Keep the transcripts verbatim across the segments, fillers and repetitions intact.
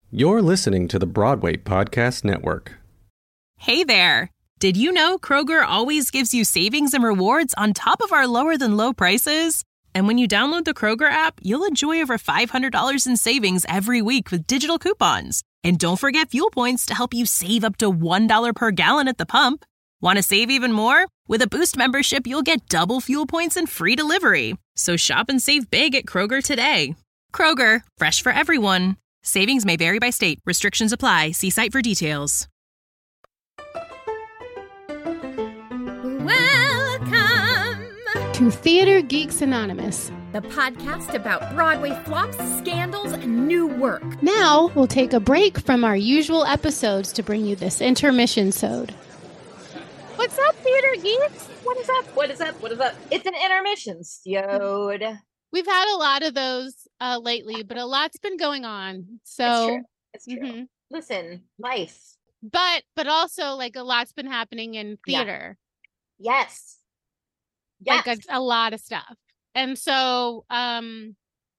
You're listening to the Broadway Podcast Network. Hey there! Did you know Kroger always gives you savings and rewards on top of our lower-than-low prices? And when you download the Kroger app, you'll enjoy over five hundred dollars in savings every week with digital coupons. And don't forget fuel points to help you save up to one dollar per gallon at the pump. Want to save even more? With a Boost membership, you'll get double fuel points and free delivery. So shop and save big at Kroger today. Kroger, fresh for everyone. Savings may vary by state. Restrictions apply. See site for details. Welcome to Theater Geeks Anonymous, the podcast about Broadway flops, scandals, and new work. Now we'll take a break from our usual episodes to bring you this intermission-sode. What's up, Theater Geeks? What is up? What is up? What is up? It's an intermission-sode. We've had a lot of those uh, lately, but a lot's been going on. So it's true. It's true. Mm-hmm. Listen, life. But but also like a lot's been happening in theater. Yeah. Yes. Yes. Like a, a lot of stuff. And so um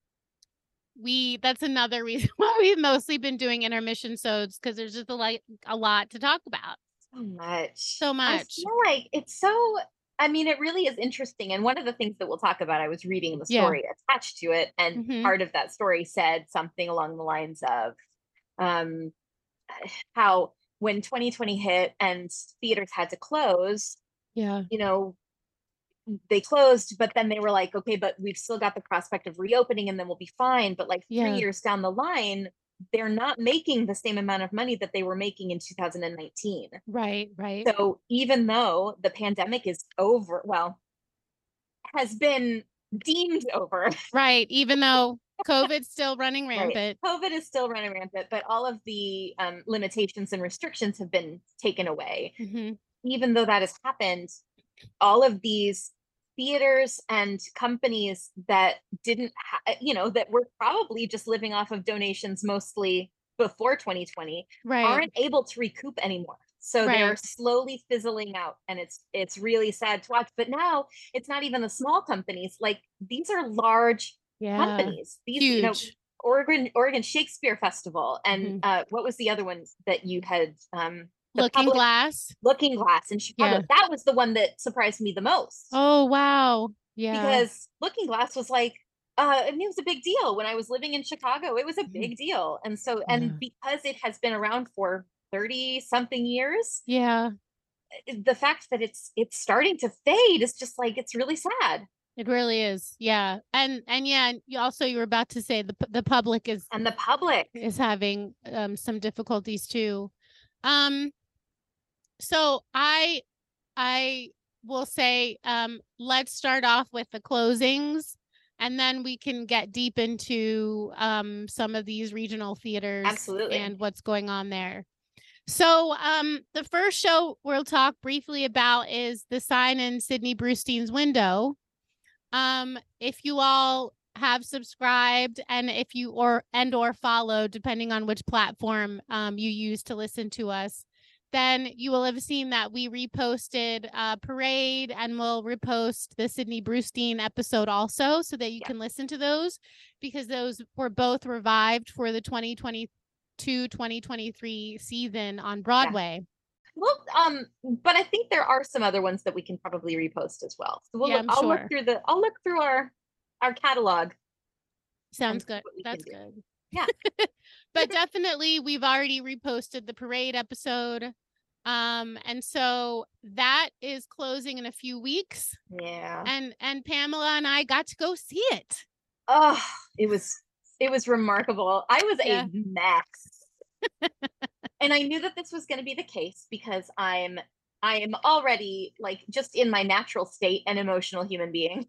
we that's another reason why we've mostly been doing intermission sodes, because there's just a like a lot to talk about. So much. So much. I feel like it's so I mean, it really is interesting. And one of the things that we'll talk about, I was reading the story yeah. attached to it. And mm-hmm. part of that story said something along the lines of um, how when twenty twenty hit and theaters had to close, yeah, you know, they closed, but then they were like, okay, but we've still got the prospect of reopening and then we'll be fine. But like three yeah. years down the line, they're not making the same amount of money that they were making in two thousand nineteen. Right, right. So even though the pandemic is over, well, has been deemed over. Right, even though COVID's still running rampant. Right. COVID is still running rampant, but all of the um, limitations and restrictions have been taken away. Mm-hmm. Even though that has happened, all of these theaters and companies that didn't, ha- you know, that were probably just living off of donations mostly before twenty twenty, right. aren't able to recoup anymore. So right. they're slowly fizzling out, and it's it's really sad to watch. But now it's not even the small companies; like these are large yeah. companies. These, Huge. you know, Oregon Oregon Shakespeare Festival, and mm-hmm. uh, what was the other one that you had? Um, Looking public, Glass. Looking Glass in Chicago. Yeah. That was the one that surprised me the most. Oh, wow. Yeah. Because Looking Glass was like, uh, I mean, it was a big deal when I was living in Chicago. It was a big deal. And so, and yeah. because it has been around for thirty something years. Yeah. The fact that it's, it's starting to fade is just like, it's really sad. It really is. Yeah. And, and yeah, and you also, you were about to say the, the public is, and the public is having um, some difficulties too. Um, So I, I will say, um, let's start off with the closings, and then we can get deep into um, some of these regional theaters. Absolutely. And what's going on there. So um, the first show we'll talk briefly about is The Sign in Sydney Brustein's Window. Um, if you all have subscribed and if you or and or followed, depending on which platform um, you use to listen to us, then you will have seen that we reposted uh, Parade, and we'll repost the Sydney Brustein episode also, so that you yeah. can listen to those, because those were both revived for the twenty twenty-two twenty twenty-three season on Broadway. Yeah. Well, um, but I think there are some other ones that we can probably repost as well. So we'll yeah, look, I'll sure. look through the I'll look through our our catalog. Sounds good. That's good. Yeah. But definitely we've already reposted the Parade episode. Um, and so that is closing in a few weeks. Yeah. And and Pamela and I got to go see it. Oh, it was it was remarkable. I was yeah. a mess. And I knew that this was going to be the case because I'm I am already like just in my natural state an emotional human being.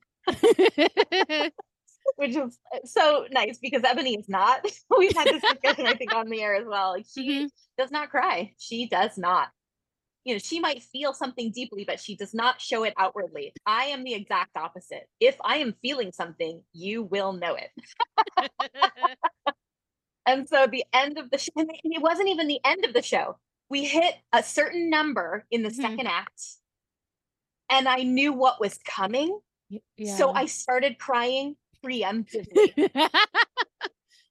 Which is so nice because Ebony is not. We've had this discussion, I think, on the air as well. Like, she mm-hmm. does not cry. She does not. You know, she might feel something deeply, but she does not show it outwardly. I am the exact opposite. If I am feeling something, you will know it. And so the end of the show, and it wasn't even the end of the show. We hit a certain number in the mm-hmm. second act, and I knew what was coming. Yeah. So I started crying preemptively.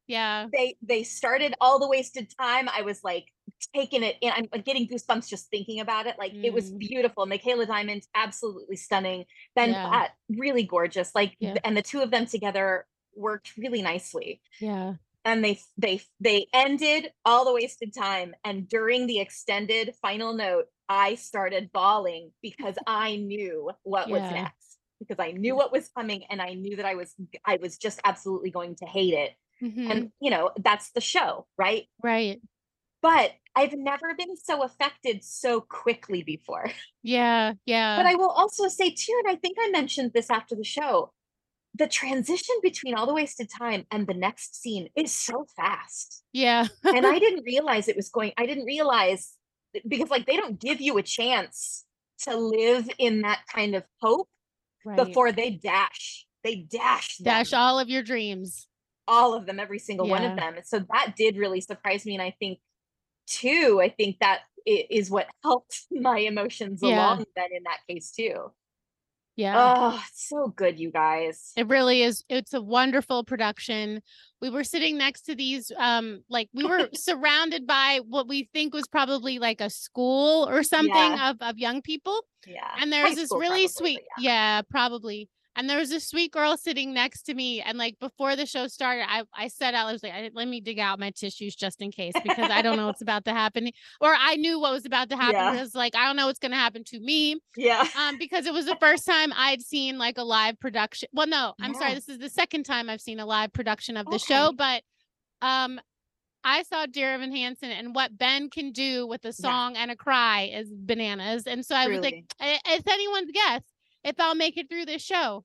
Yeah. They they started All the Wasted Time. I was like taking it in. I'm getting goosebumps just thinking about it. Like mm. It was beautiful. Michaela Diamond, absolutely stunning. Ben yeah. Platt, really gorgeous. Like yeah. and the two of them together worked really nicely. Yeah. And they they they ended All the Wasted Time. And during the extended final note, I started bawling because I knew what yeah. was next. Because I knew what was coming, and I knew that I was I was just absolutely going to hate it. Mm-hmm. And, you know, that's the show, right? Right. But I've never been so affected so quickly before. Yeah, yeah. But I will also say, too, and I think I mentioned this after the show, the transition between All the Wasted Time and the next scene is so fast. Yeah. And I didn't realize it was going, I didn't realize, because, like, they don't give you a chance to live in that kind of hope right. before they dash. They dash them. Dash all of your dreams. All of them, every single yeah. one of them. And so that did really surprise me. And I think, too, I think that is what helped my emotions yeah. along then in that case, too. Yeah. Oh, it's so good, you guys. It really is. It's a wonderful production. We were sitting next to these, um, like we were surrounded by what we think was probably like a school or something yeah. of, of young people. Yeah. And there's this really probably, sweet, yeah. yeah, probably. And there was a sweet girl sitting next to me. And like before the show started, I, I said out, I was like, I, let me dig out my tissues just in case, because I don't know what's about to happen. Or I knew what was about to happen yeah. because like, I don't know what's going to happen to me. Yeah. Um, because it was the first time I'd seen like a live production. Well, no, I'm yeah. sorry. This is the second time I've seen a live production of the okay. show, but um, I saw Dear Evan Hansen, and what Ben can do with a song yeah. and a cry is bananas. And so I Truly. was like, it's anyone's guess if I'll make it through this show.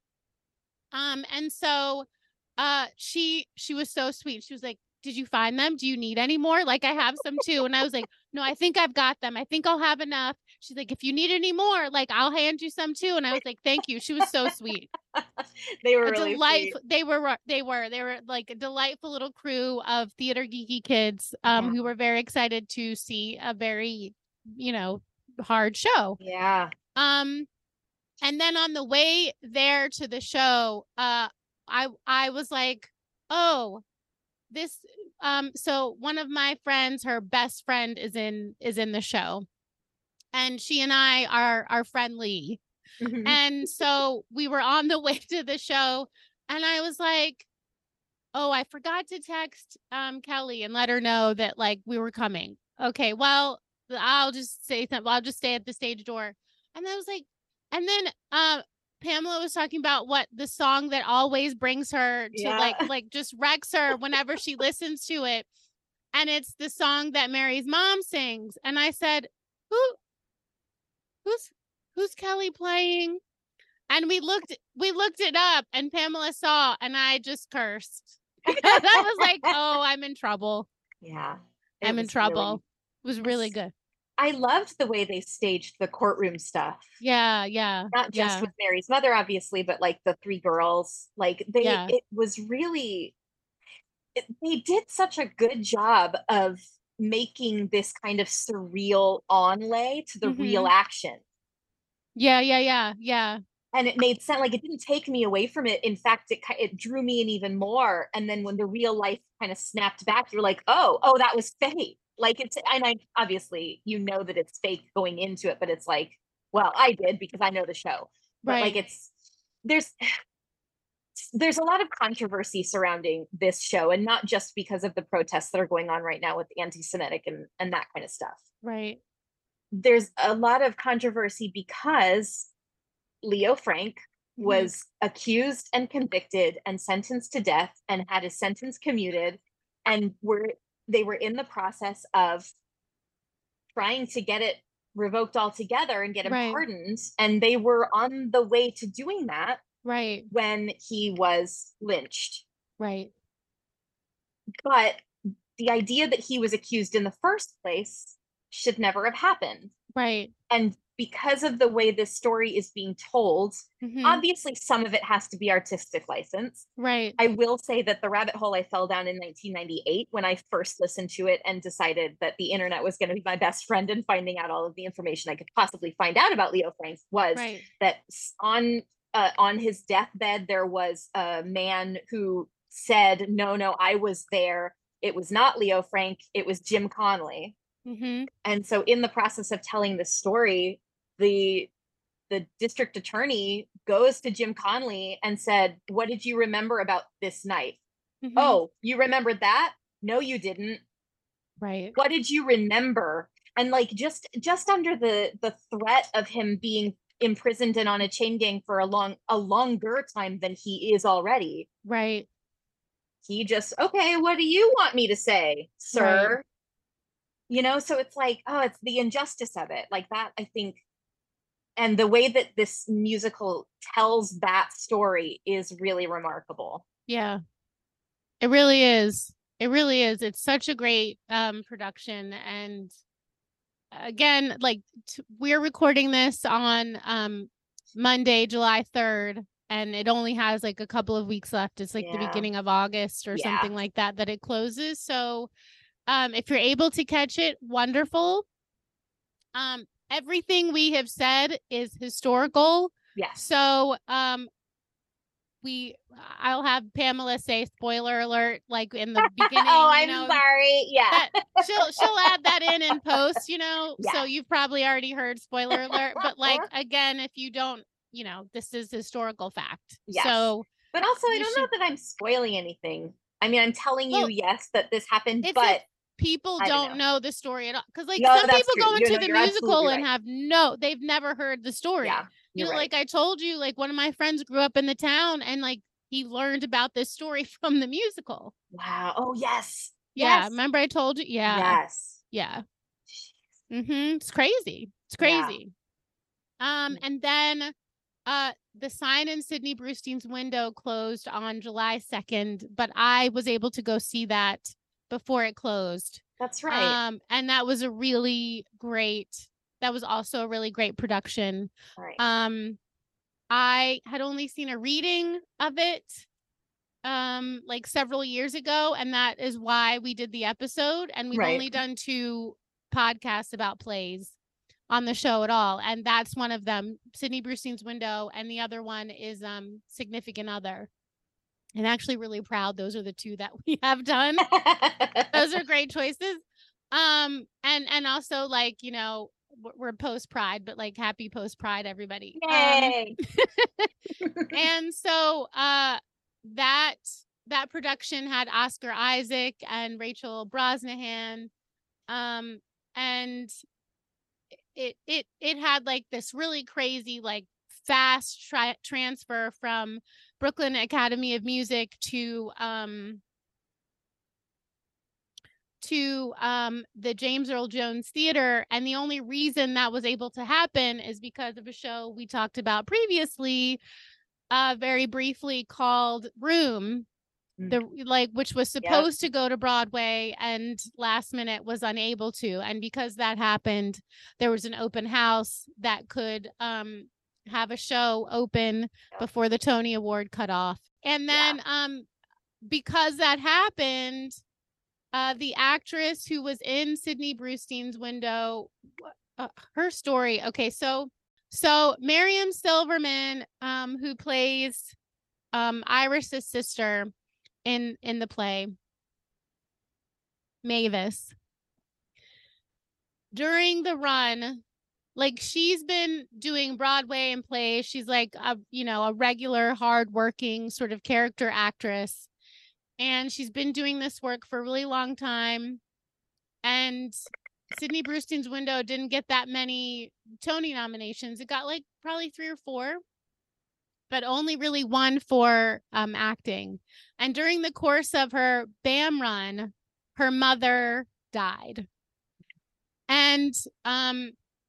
Um, and so, uh, she, she was so sweet. She was like, did you find them? Do you need any more? Like, I have some too. And I was like, no, I think I've got them. I think I'll have enough. She's like, if you need any more, like, I'll hand you some too. And I was like, thank you. She was so sweet. They were a really delightful, sweet. They were, they were, they were like a delightful little crew of theater geeky kids, um, yeah. who were very excited to see a very, you know, hard show. Yeah. Um, And then on the way there to the show, uh, I I was like, oh, this. Um, so one of my friends, her best friend, is in is in the show, and she and I are are friendly, mm-hmm. and so we were on the way to the show, and I was like, oh, I forgot to text um Kelly and let her know that like we were coming. Okay, well, I'll just say something. I'll just stay at the stage door, and I was like. And then uh, Pamela was talking about what the song that always brings her to yeah. like, like just wrecks her whenever she listens to it. And it's the song that Mary's mom sings. And I said, who, who's, who's Kelly playing? And we looked, we looked it up, and Pamela saw, and I just cursed. I was like, oh, I'm in trouble. Yeah. I'm in trouble. Really, it was really good. I loved the way they staged the courtroom stuff. Yeah, yeah. Not just yeah. with Mary's mother, obviously, but like the three girls. Like they, yeah. it was really, it, they did such a good job of making this kind of surreal onlay to the mm-hmm. real action. Yeah, yeah, yeah, yeah. And it made sense. Like it didn't take me away from it. In fact, it it drew me in even more. And then when the real life kind of snapped back, you're like, oh, oh, that was fake. Like it's, and I obviously, you know that it's fake going into it, but it's like, well, I did because I know the show. But right. like it's, there's, there's a lot of controversy surrounding this show, and not just because of the protests that are going on right now with anti-Semitic and, and that kind of stuff. Right. There's a lot of controversy because Leo Frank mm-hmm. was accused and convicted and sentenced to death and had his sentence commuted, and were they were in the process of trying to get it revoked altogether and get him right. pardoned. And they were on the way to doing that. Right. When he was lynched. Right. But the idea that he was accused in the first place should never have happened. Right. And because of the way this story is being told, mm-hmm. obviously some of it has to be artistic license. Right. I will say that the rabbit hole I fell down in nineteen ninety-eight when I first listened to it and decided that the internet was going to be my best friend in finding out all of the information I could possibly find out about Leo Frank was right. that on uh, on his deathbed, there was a man who said, no, no, I was there. It was not Leo Frank. It was Jim Conley. Mm-hmm. And so in the process of telling this story, the the district attorney goes to Jim Conley and said, what did you remember about this night? Mm-hmm. Oh, you remembered that? No, you didn't. Right. What did you remember? And like just just under the the threat of him being imprisoned and on a chain gang for a long a longer time than he is already. Right. He just, okay, what do you want me to say, sir? Right. You know, so it's like, oh, it's the injustice of it. Like that, I think. And the way that this musical tells that story is really remarkable. Yeah, it really is. It really is. It's such a great um, production. And again, like t- we're recording this on um, Monday, July third, and it only has like a couple of weeks left. It's like yeah. the beginning of August or yeah. something like that, that it closes. So um, if you're able to catch it, wonderful. Um, everything we have said is historical. Yes. So um, we, I'll have Pamela say spoiler alert, like in the beginning. Oh, you I'm know, sorry. Yeah. that, she'll she'll add that in in post. You know, yeah. so you've probably already heard spoiler alert. But like again, if you don't, you know, this is historical fact. Yes. So, but also, I don't should... know that I'm spoiling anything. I mean, I'm telling well, you, yes, that this happened, but. People don't, don't know. know the story at all, because like no, some people true. go into you're, the no, musical and right. have no, they've never heard the story. Yeah, you know, right. like I told you, like one of my friends grew up in the town and like he learned about this story from the musical. Wow. Oh yes. Yeah. Yes. Remember I told you? Yeah. Yes. Yeah. Mm-hmm. It's crazy. It's crazy. Yeah. Um, and then uh the sign in Sidney Brustein's window closed on July second, but I was able to go see that before it closed. That's right. Um, and that was a really great, that was also a really great production. Right. Um, I had only seen a reading of it um like several years ago, and that is why we did the episode, and we've right. only done two podcasts about plays on the show at all, and that's one of them, Sidney Brustein's Window, and the other one is um Significant Other. And actually really proud those are the two that we have done. Those are great choices. Um and and also like, you know, we're post Pride, but like happy post Pride, everybody. Yay. Um, and so uh that that production had Oscar Isaac and Rachel Brosnahan. Um and it it it had like this really crazy like fast tri- transfer from Brooklyn Academy of Music to um to um the James Earl Jones Theater, and the only reason that was able to happen is because of a show we talked about previously, uh very briefly, called Room, the like which was supposed yep. to go to Broadway and last minute was unable to, and because that happened, there was an open house that could um have a show open before the Tony Award cut off. And then yeah. um because that happened, uh the actress who was in Sidney Brustein's Window, uh, her story, okay, so so Mariam Silverman, um who plays um Iris's sister in in the play, Mavis, during the run, like she's been doing Broadway and plays. She's like a, you know, a regular hardworking sort of character actress. And she's been doing this work for a really long time. And Sidney Brustein's Window didn't get that many Tony nominations. It got like probably three or four, but only really one for um, acting. And during the course of her B A M run, her mother died. And um,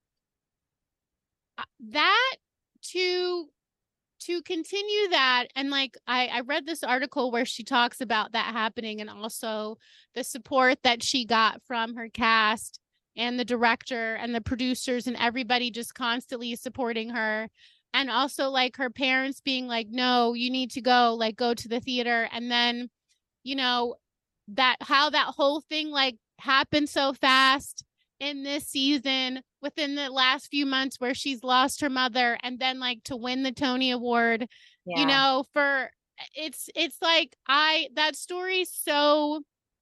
that to to continue that, and like I, I read this article where she talks about that happening, and also the support that she got from her cast and the director and the producers and everybody just constantly supporting her. And also like her parents being like, no, you need to go, like go to the theater. And then, you know, that how that whole thing like happened so fast in this season within the last few months, where she's lost her mother, and then like to win the Tony Award, yeah. you know, for it's it's like I that story's so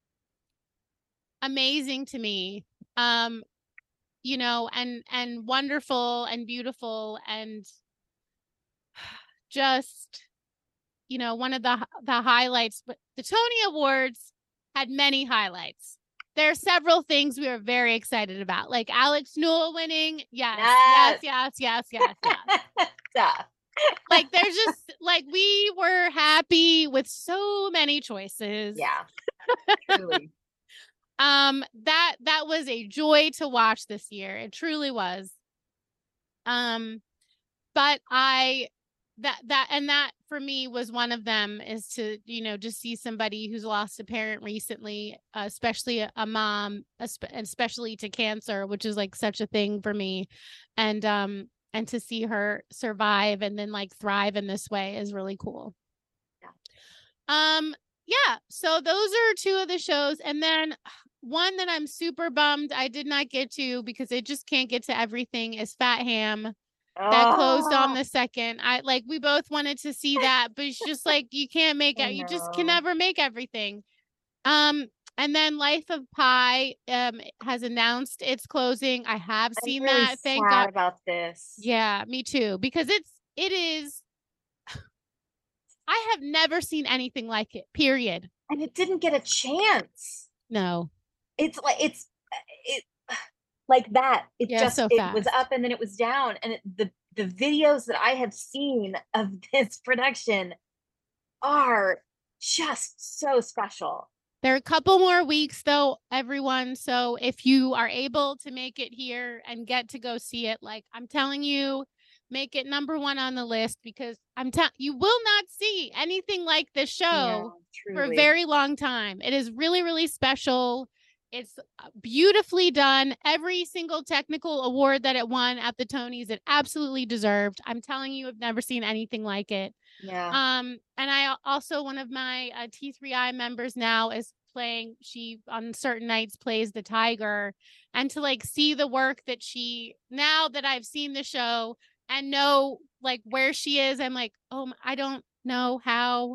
amazing to me. Um, you know, and and wonderful and beautiful and just, you know, one of the the highlights. But the Tony Awards had many highlights. There are several things we were very excited about, like Alex Newell winning. Yes, yes, yes, yes, yes, yes. Duh. Like there's just like we were happy with so many choices. Yeah, truly. um, that that was a joy to watch this year. It truly was. Um, but I that that and that for me was one of them, is to, you know, just see somebody who's lost a parent recently, uh, especially a, a mom, especially to cancer, which is like such a thing for me, and um and to see her survive and then like thrive in this way is really cool. Yeah. Um yeah, so those are two of the shows, and then one that I'm super bummed I did not get to because it just can't get to everything is Fat Ham. That closed on the second. I like we both wanted to see that, but it's just like you can't make it. You just can never make everything. Um, and then Life of Pi um has announced its closing. I have I'm seen really that. Thank sad God about this. Yeah, me too. Because it's it is. I have never seen anything like it. Period. And it didn't get a chance. No. It's like it's it. Like that, it yeah, just so it was up and then it was down, and it, the the videos that I have seen of this production are just so special. There are a couple more weeks though, everyone. So if you are able to make it here and get to go see it, like I'm telling you, make it number one on the list, because I'm telling you will not see anything like this show yeah, for a very long time. It is really, really special. It's beautifully done. Every single technical award that it won at the Tonys, it absolutely deserved. I'm telling you, I've never seen anything like it. Yeah. Um, and I also, one of my uh, T three I members now is playing, she on certain nights plays the tiger, and to like see the work that she, now that I've seen the show and know like where she is, I'm like, oh, I don't know how.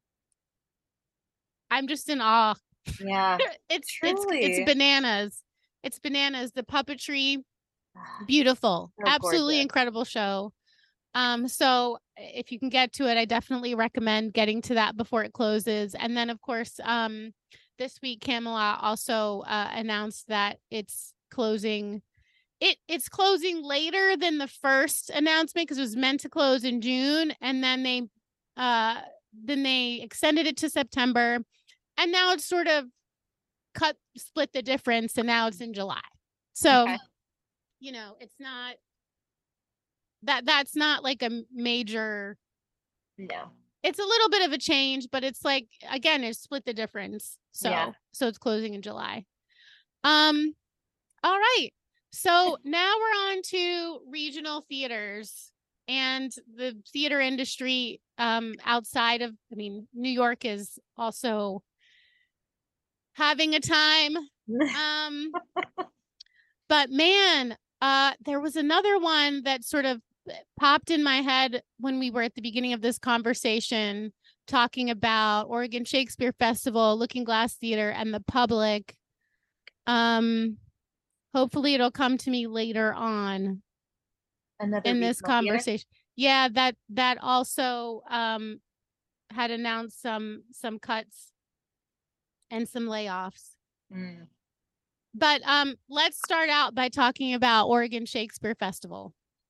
I'm just in awe. Yeah. it's Truly. it's it's bananas. It's bananas. The puppetry, beautiful. So Absolutely gorgeous. Incredible show. Um, so if you can get to it, I definitely recommend getting to that before it closes. And then of course, um, this week Camelot also uh, announced that it's closing. It it's closing later than the first announcement because it was meant to close in June, and then they uh then they extended it to September. And now it's sort of cut, split the difference, and now it's in July. So, okay. you know, it's not that that's not like a major. No, it's a little bit of a change, but it's like, again, it's split the difference. So, yeah. so it's closing in July. Um, all right. So now we're on to regional theaters and the theater industry um, outside of, I mean, New York is also having a time. Um, but man, uh, there was another one that sort of popped in my head when we were at the beginning of this conversation talking about Oregon Shakespeare Festival, Looking Glass Theater, and the public. Um, hopefully it'll come to me later on Another in this conversation. Theater? Yeah, that that also um had announced some some cuts and some layoffs. Mm. But um, let's start out by talking about Oregon Shakespeare Festival.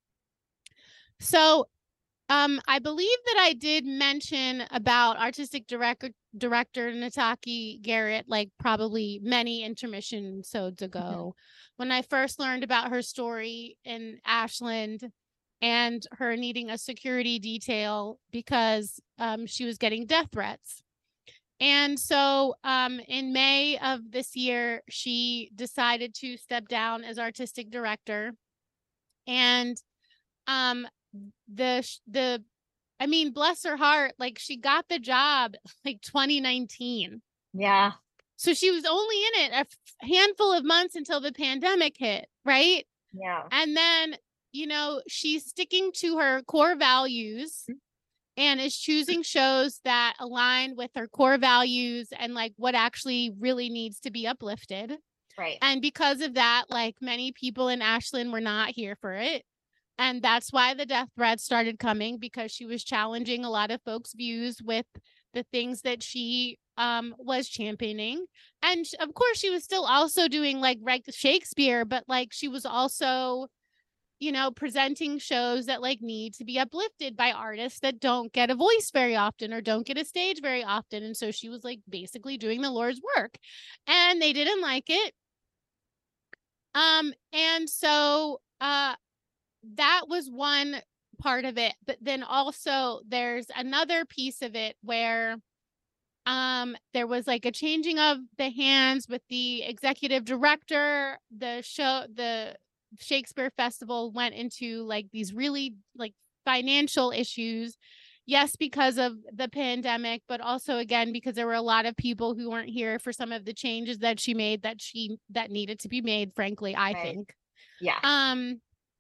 So um, I believe that I did mention about artistic director director Nataki Garrett, like probably many intermission episodes ago, mm-hmm. when I first learned about her story in Ashland and her needing a security detail because um, she was getting death threats. And so um, in May of this year, she decided to step down as artistic director. And um, the, the, I mean, bless her heart, like she got the job like twenty nineteen. Yeah. So she was only in it a handful of months until the pandemic hit, right? Yeah. And then, you know, she's sticking to her core values. and is choosing shows that align with her core values and like what actually really needs to be uplifted. Right. And because of that, like many people in Ashland were not here for it. And that's why the death threats started coming, because she was challenging a lot of folks' views with the things that she um, was championing. And of course, she was still also doing like Shakespeare, but like she was also, you know, presenting shows that like need to be uplifted by artists that don't get a voice very often or don't get a stage very often. And so she was like basically doing the Lord's work, and they didn't like it. Um, and so uh that was one part of it, but then also there's another piece of it where um there was like a changing of the hands with the executive director. The show, the Shakespeare Festival, went into like these really like financial issues, yes, because of the pandemic, but also again because there were a lot of people who weren't here for some of the changes that she made that she that needed to be made, frankly, I Right. think. Yeah. Um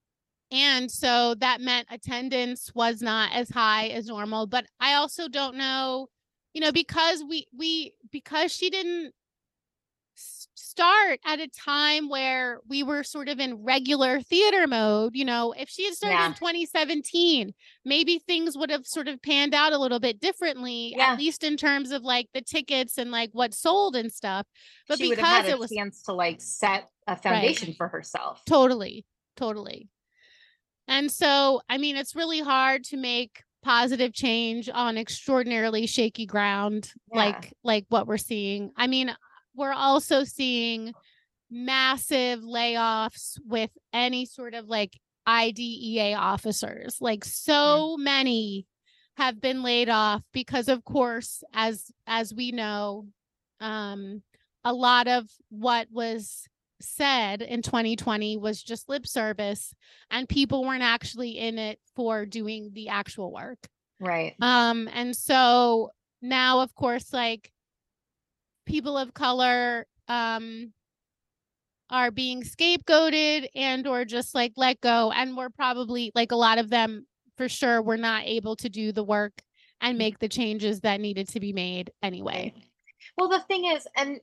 And so that meant attendance was not as high as normal. But I also don't know, you know, because we, we, because she didn't s- start at a time where we were sort of in regular theater mode, you know, if she had started Yeah. in twenty seventeen, maybe things would have sort of panned out a little bit differently, Yeah. at least in terms of like the tickets and like what sold and stuff. But She would have because had a it was chance to like set a foundation for herself. totally, totally. And so, I mean, it's really hard to make positive change on extraordinarily shaky ground, Yeah. like like what we're seeing. I mean, we're also seeing massive layoffs with any sort of like I D E A officers. Like so many have been laid off because, of course, as as we know, um, a lot of what was said in twenty twenty was just lip service, and people weren't actually in it for doing the actual work. Right. Um, and so now, of course, like people of color um are being scapegoated and or just like let go, and we're probably like a lot of them for sure were not able to do the work and make the changes that needed to be made anyway. Right. Well, the thing is, and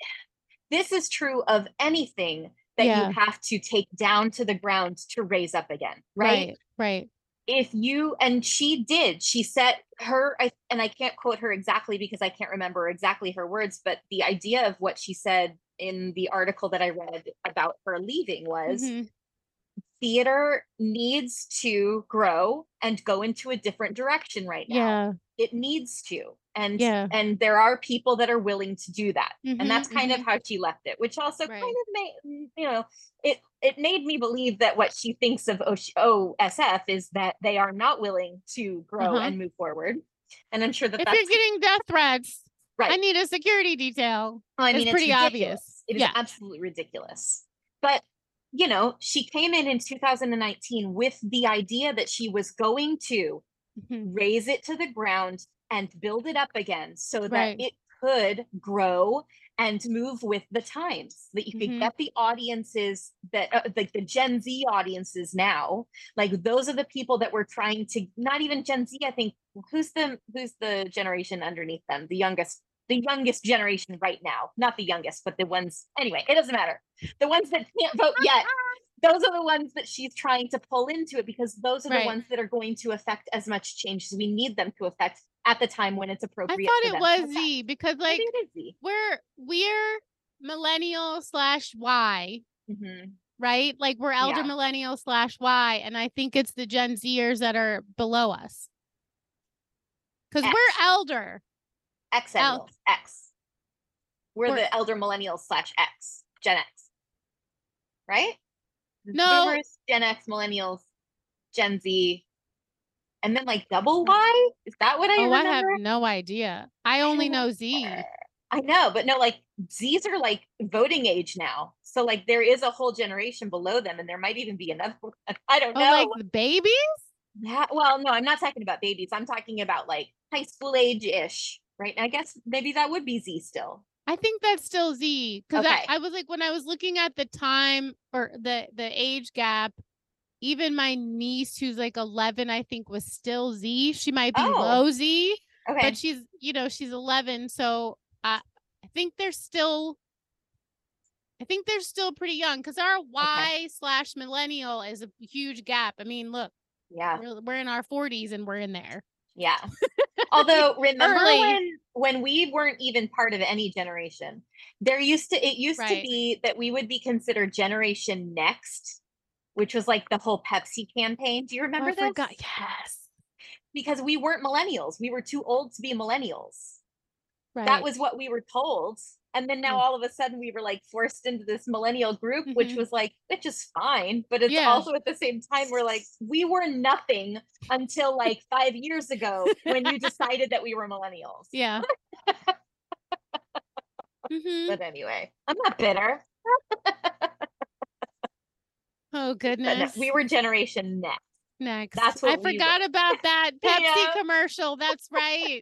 this is true of anything that Yeah. you have to take down to the ground to raise up again, right? Right, right. If you, and she did, she set her, I, and I can't quote her exactly because I can't remember exactly her words, but the idea of what she said in the article that I read about her leaving was Mhm. theater needs to grow and go into a different direction right now. Yeah. It needs to. And Yeah. and there are people that are willing to do that. Mhm, And that's kind mhm. of how she left it, which also Right. kind of made, you know, it it made me believe that what she thinks of O S F is that they are not willing to grow Uh-huh. and move forward. And I'm sure that If that's you're getting death threats, right. I need a security detail. Well, I It's mean, pretty it's obvious. ridiculous. It is Yeah. absolutely ridiculous. But, you know, she came in in two thousand nineteen with the idea that she was going to Mhm. raise it to the ground and build it up again so that Right. it could grow and move with the times, that you could Mhm. get the audiences that uh, like the Gen Z audiences now, like those are the people that we're trying to, not even Gen Z, I think, who's the who's the generation underneath them, the youngest the youngest generation right now, not the youngest, but the ones, anyway, it doesn't matter, the ones that can't vote yet. Those are the ones that she's trying to pull into it, because those are Right. the ones that are going to affect as much change as we need them to affect at the time when it's I appropriate. thought for it them to was affect. Z because like Maybe it is Z. we're we're millennial slash Y, Mhm. right? Like we're elder Yeah. millennial slash Y, and I think it's the Gen Zers that are below us. Because X. we're elder. X El- millennials, X. We're We're- the elder millennials slash X, Gen X, right? No. Boomers, Gen X, millennials, Gen Z, and then like double Y. Is that what I Oh, I remember? have no idea. I only know Z. I know, but no, like Z's are like voting age now. So like there is a whole generation below them, and there might even be another one. I don't Oh, know. like the babies? Yeah, well, no, I'm not talking about babies. I'm talking about like high school age ish, right? And I guess maybe that would be Z still. I think that's still Z. Because Okay. I, I was like, when I was looking at the time or the the age gap, even my niece who's like eleven, I think was still Z. She might be Oh. low Z, Okay. but she's, you know, she's eleven. So I, I think they're still, I think they're still pretty young because our Y Okay. slash millennial is a huge gap. I mean, look, Yeah. we're, we're in our forties and we're in there. Yeah. Although remember Early. when when we weren't even part of any generation, there used to it used Right. to be that we would be considered Generation Next, which was like the whole Pepsi campaign. Do you Oh, remember I this? forgot. Yes. Because we weren't millennials. We were too old to be millennials. Right. That was what we were told. And then now Mm. all of a sudden we were like forced into this millennial group, which Mhm. was like, which is fine. But it's Yeah. also at the same time, we're like, we were nothing until like five years ago when you decided that we were millennials. Yeah. hmm But anyway, I'm not bitter. Oh, But no, goodness. we were Generation Next. Next. That's what I we forgot were. about that Pepsi Yeah. commercial. That's right.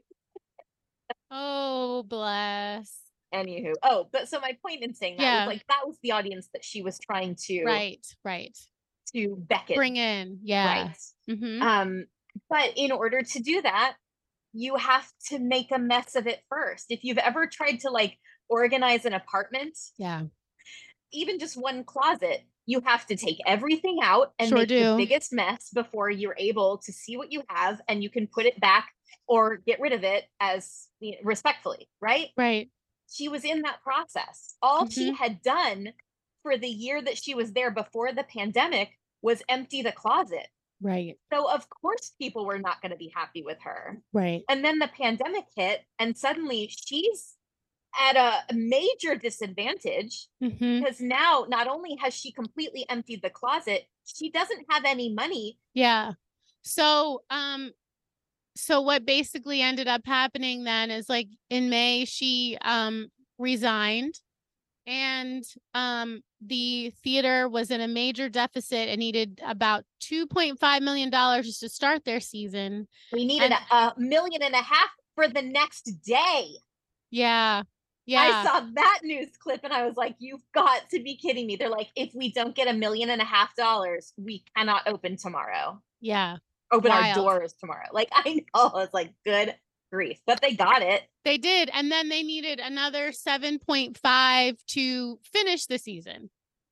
Oh, bless. Anywho, oh, but so my point in saying that Yeah. was like that was the audience that she was trying to Right. Right. to beckon. Bring in. Yeah. Right. hmm Um, but in order to do that, you have to make a mess of it first. If you've ever tried to like organize an apartment, Yeah. even just one closet, you have to take everything out and Sure make do. the biggest mess before you're able to see what you have and you can put it back or get rid of it as you know, respectfully, right? Right. She was in that process. All she Mhm. had done for the year that she was there before the pandemic was empty the closet. Right. So of course people were not going to be happy with her. Right. And then the pandemic hit and suddenly she's at a major disadvantage hmm because now not only has she completely emptied the closet, she doesn't have any money. Yeah. So, um, so what basically ended up happening then is like in May, she um resigned and um the theater was in a major deficit and needed about two point five million dollars just to start their season. We needed And- a, a million and a half for the next day. Yeah. Yeah. I saw that news clip and I was like, you've got to be kidding me. They're like, if we don't get a million and a half dollars, we cannot open tomorrow. Yeah. Open our Wild. doors tomorrow. Like, I know. It's like, good grief. But they got it. They did. And then they needed another seven point five to finish the season.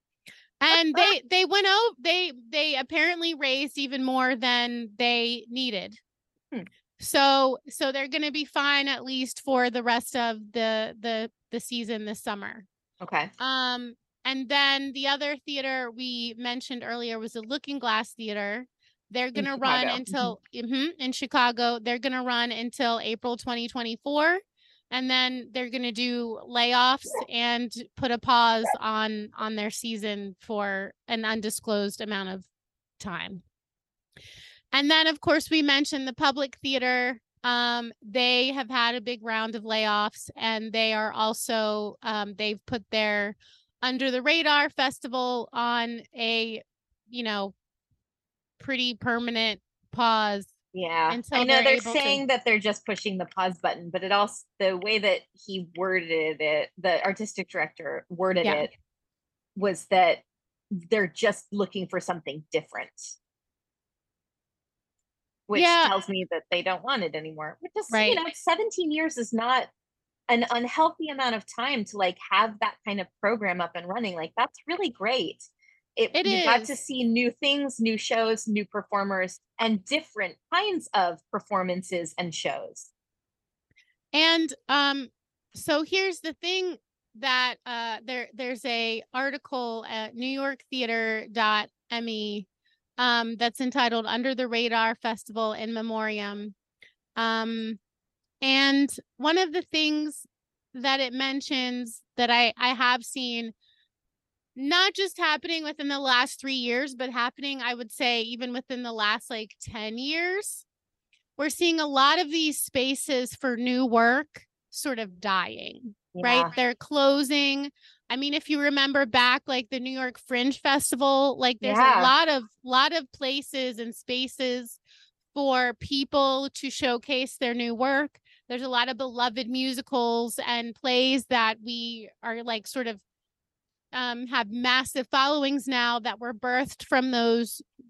And they they went out, they they apparently raised even more than they needed. Hmm. So so they're gonna be fine at least for the rest of the the the season this summer. Okay. Um and then the other theater we mentioned earlier was the Looking Glass Theater. They're In gonna run Chicago. until mhm, in Chicago. They're gonna run until April twenty twenty-four. And then they're going to do layoffs and put a pause on on their season for an undisclosed amount of time. And then, of course, we mentioned the Public Theater. Um, they have had a big round of layoffs, and they are also um, they've put their Under the Radar Festival on a, you know, pretty permanent pause. Yeah. Until I know they're they're able to- saying that they're just pushing the pause button, but it also, the way that he worded it, the artistic director worded Yeah. it, was that they're just looking for something different. Which Yeah. tells me that they don't want it anymore. Which is, Right. you know, seventeen years is not an unhealthy amount of time to like have that kind of program up and running. Like that's really great. It, It you got to is. see new things, new shows, new performers, and different kinds of performances and shows. And um, so here's the thing that uh, there there's a article at New York Theater dot M E um, that's entitled "Under the Radar Festival in Memoriam," um, and one of the things that it mentions that I I have seen, not just happening within the last three years, but happening, I would say, even within the last like ten years, we're seeing a lot of these spaces for new work sort of dying, Yeah. right? They're closing. I mean, if you remember back, like the New York Fringe Festival, like there's Yeah. a lot of lot of places and spaces for people to showcase their new work. There's a lot of beloved musicals and plays that we are like sort of um, have massive followings now that were birthed from those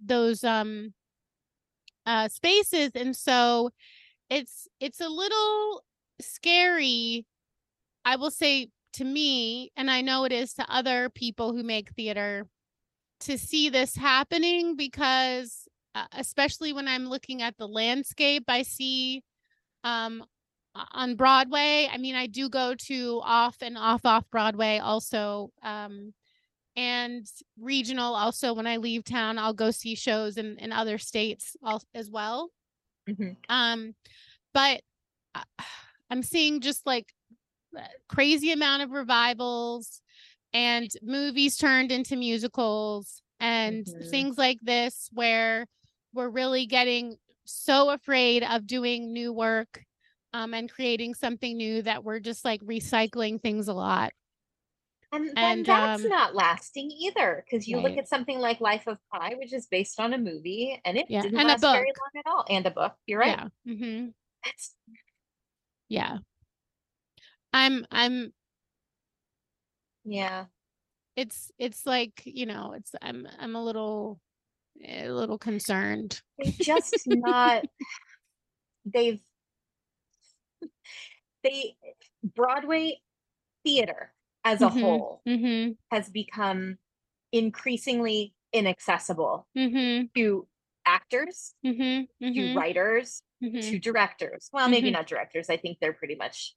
those um uh spaces. And so it's it's a little scary, I will say, to me, and I know it is to other people who make theater, to see this happening, because uh, especially when I'm looking at the landscape I see um on Broadway. I mean, I do go to off and off off Broadway also, um and regional also. When I leave town, I'll go see shows in, in other states as well. Mm-hmm. Um, but I'm seeing just like crazy amount of revivals and movies turned into musicals and mm-hmm. things like this, where we're really getting so afraid of doing new work um, and creating something new that we're just like recycling things a lot. And, and that's um, not lasting either, because you right. look at something like Life of Pi, which is based on a movie, and it yeah. didn't and last a book. very long at all. And a book, you're right. Yeah. Mm-hmm. That's... Yeah. I'm. I'm. Yeah. It's. It's like, you know. It's. I'm. I'm a little. A little concerned. They've just not. They've. They Broadway theater as a mm-hmm, whole mm-hmm. has become increasingly inaccessible mm-hmm. to actors, mm-hmm, mm-hmm. to writers, mm-hmm. to directors. Well, maybe mm-hmm. not directors. I think they're pretty much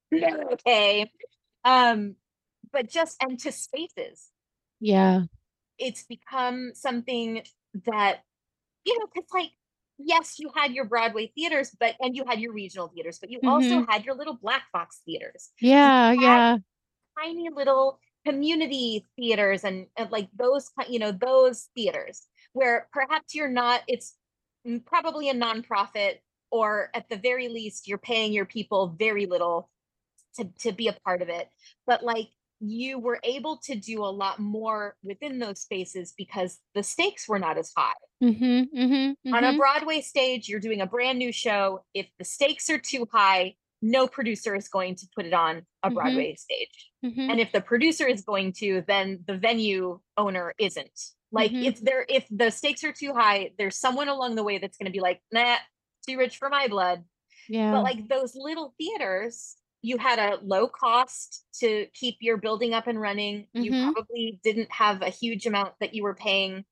okay. Um, but just, and to spaces. Yeah. It's become something that, you know, because like, yes, you had your Broadway theaters, but and you had your regional theaters, but you mm-hmm. also had your little black box theaters. Yeah, yeah. Tiny little community theaters and, and like those, you know, those theaters where perhaps you're not, it's probably a nonprofit, or at the very least, you're paying your people very little to, to be a part of it. But like, you were able to do a lot more within those spaces because the stakes were not as high. Mm-hmm, mm-hmm, mm-hmm. On a Broadway stage, you're doing a brand new show. If the stakes are too high, no producer is going to put it on a mm-hmm. Broadway stage. Mm-hmm. And if the producer is going to, then the venue owner isn't. Like mm-hmm. if there, if the stakes are too high, there's someone along the way that's going to be like, nah, too rich for my blood. Yeah. But like those little theaters, you had a low cost to keep your building up and running. Mm-hmm. You probably didn't have a huge amount that you were paying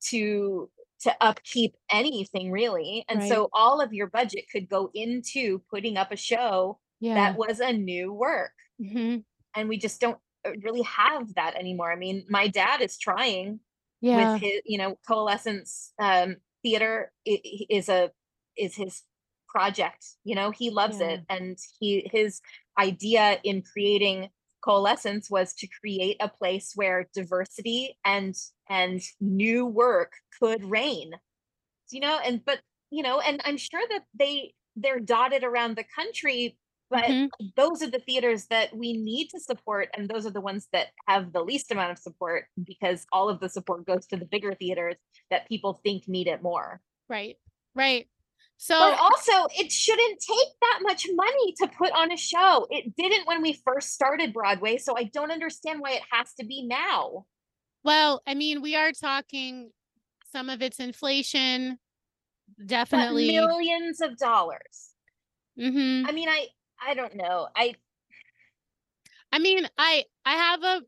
to to upkeep anything really. And right. so all of your budget could go into putting up a show yeah. that was a new work. Mm-hmm. And we just don't really have that anymore. I mean, my dad is trying yeah. with his, you know, Coalescence um, Theater is a, is his project, you know, he loves yeah. it. And he, his idea in creating Coalescence was to create a place where diversity and and new work could reign, you know, and but you know, and I'm sure that they they're dotted around the country, but mm-hmm. those are the theaters that we need to support, and those are the ones that have the least amount of support, because all of the support goes to the bigger theaters that people think need it more. Right, right. So, but also, it shouldn't take that much money to put on a show. It didn't when we first started Broadway, so I don't understand why it has to be now. Well, I mean, we are talking, some of it's inflation, definitely. But millions of dollars. Mm-hmm. I mean, I I don't know. I I mean, I I have a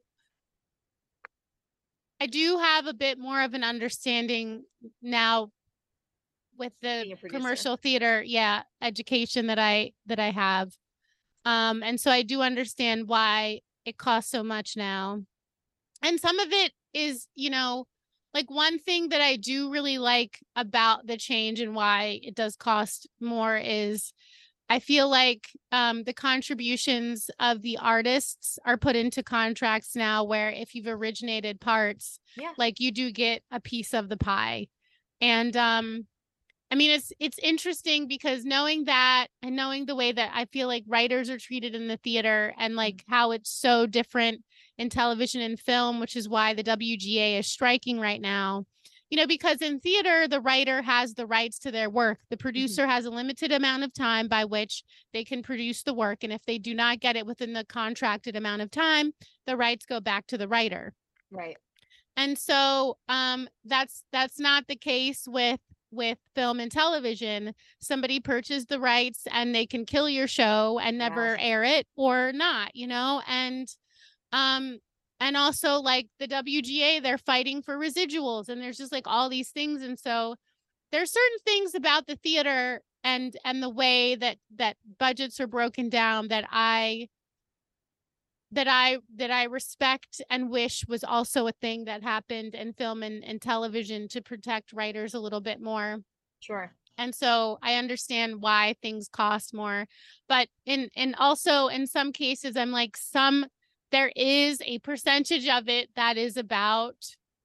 I do have a bit more of an understanding now with the commercial theater, yeah, education that I that I have. Um, and so I do understand why it costs so much now. And some of it is, you know, like one thing that I do really like about the change and why it does cost more is I feel like um, the contributions of the artists are put into contracts now, where if you've originated parts, yeah. like you do get a piece of the pie. And um, I mean, it's it's interesting because knowing that and knowing the way that I feel like writers are treated in the theater, and like how it's so different in television and film, which is why the W G A is striking right now. You know, because in theater, the writer has the rights to their work. The producer mm-hmm. has a limited amount of time by which they can produce the work. And if they do not get it within the contracted amount of time, the rights go back to the writer. Right. And so um, that's that's not the case with with film and television. Somebody purchased the rights and they can kill your show and never Yes. air it or not, you know, and um and also like the W G A, they're fighting for residuals, and there's just like all these things. And so there's certain things about the theater and and the way that that budgets are broken down that I that I that I respect and wish was also a thing that happened in film and, and television to protect writers a little bit more. Sure. And so I understand why things cost more. But in and also in some cases, I'm like, some there is a percentage of it that is about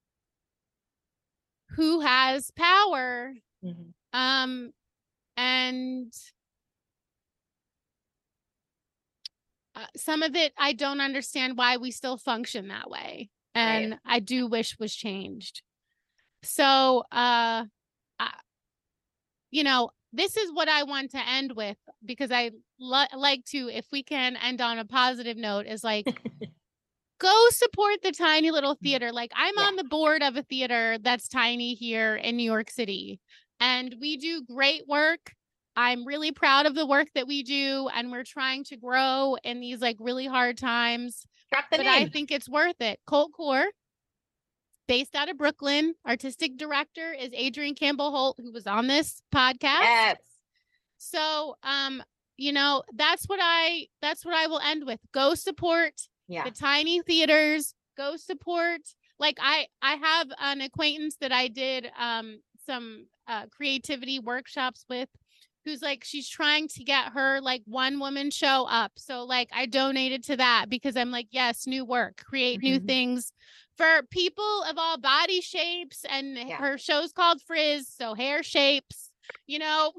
who has power. Mhm. Um and Uh, some of it, I don't understand why we still function that way. And Right. I do wish was changed. So, uh, I, you know, this is what I want to end with, because I lo- like to, if we can end on a positive note, is like, go support the tiny little theater. Like, I'm Yeah. on the board of a theater that's tiny here in New York City, and we do great work. I'm really proud of the work that we do, and we're trying to grow in these like really hard times. Drop the But name. I think it's worth it. Colt Core, based out of Brooklyn. Artistic director is Adrian Campbell Holt, who was on this podcast. Yes. So, um, you know, that's what I that's what I will end with. Go support Yeah. the tiny theaters. Go support. Like I I have an acquaintance that I did um some uh, creativity workshops with, who's like, she's trying to get her like one woman show up. So like I donated to that because I'm like, yes, new work, create new Mhm. things for people of all body shapes. And Yeah. her show's called Frizz, so hair shapes, you know.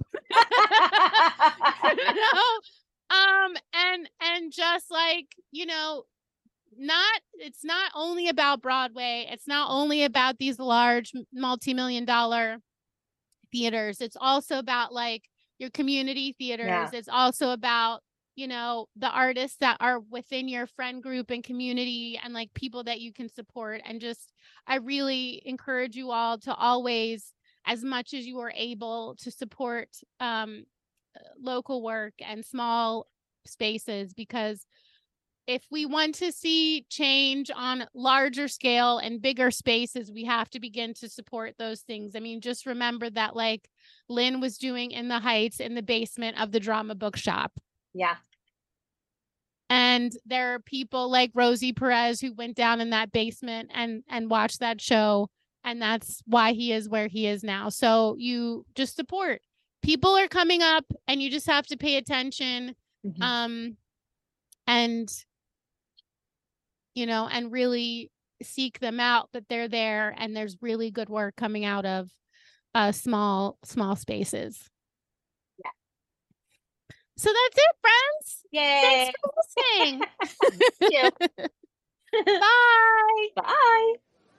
you know? Um, and and just like, you know, not it's not only about Broadway, it's not only about these large multi-million dollar theaters, it's also about like your community theaters. Yeah. It's also about, you know, the artists that are within your friend group and community, and like people that you can support. And just, I really encourage you all to always, as much as you are able, to support um, local work and small spaces, because if we want to see change on larger scale and bigger spaces, we have to begin to support those things. I mean, just remember that like Lynn was doing in the Heights in the basement of the Drama Bookshop. Yeah. And there are people like Rosie Perez who went down in that basement and and watched that show. And that's why he is where he is now. So you just support. People are coming up and you just have to pay attention. Mhm. Um, and, you know, and really seek them out, that they're there and there's really good work coming out of uh, small, small spaces. Yeah. So that's it, friends. Yay. Thanks for listening. Thank you. Bye. Bye.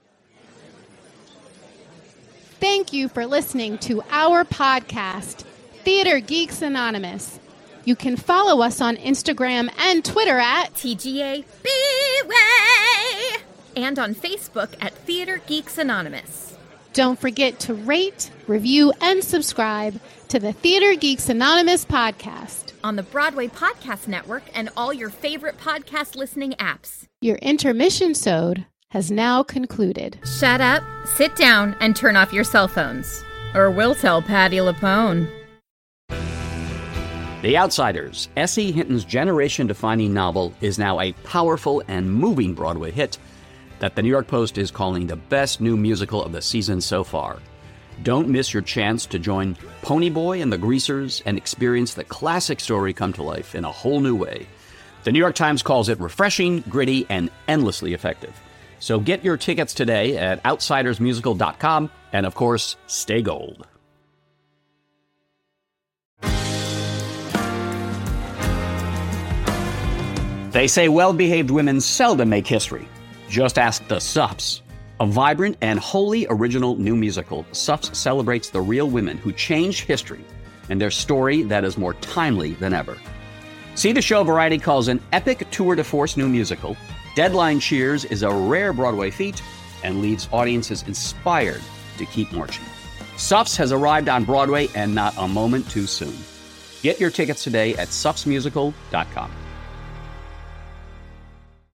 Thank you for listening to our podcast, Theater Geeks Anonymous. You can follow us on Instagram and Twitter at T G A B-Way! And on Facebook at Theater Geeks Anonymous. Don't forget to rate, review, and subscribe to the Theater Geeks Anonymous podcast On the Broadway Podcast Network and all your favorite podcast listening apps. Your intermission-sode has now concluded. Shut up, sit down, and turn off your cell phones. Or we'll tell Patti LuPone. The Outsiders, S E. Hinton's generation-defining novel, is now a powerful and moving Broadway hit that the New York Post is calling the best new musical of the season so far. Don't miss your chance to join Ponyboy and the Greasers and experience the classic story come to life in a whole new way. The New York Times calls it refreshing, gritty, and endlessly effective. So get your tickets today at outsiders musical dot com, and of course, stay gold. They say well-behaved women seldom make history. Just ask the Suffs. A vibrant and wholly original new musical, Suffs celebrates the real women who changed history and their story that is more timely than ever. See the show Variety calls an epic tour de force new musical. Deadline Cheers is a rare Broadway feat. and leaves audiences inspired to keep marching. Suffs has arrived on Broadway, and not a moment too soon. Get your tickets today at suffs musical dot com.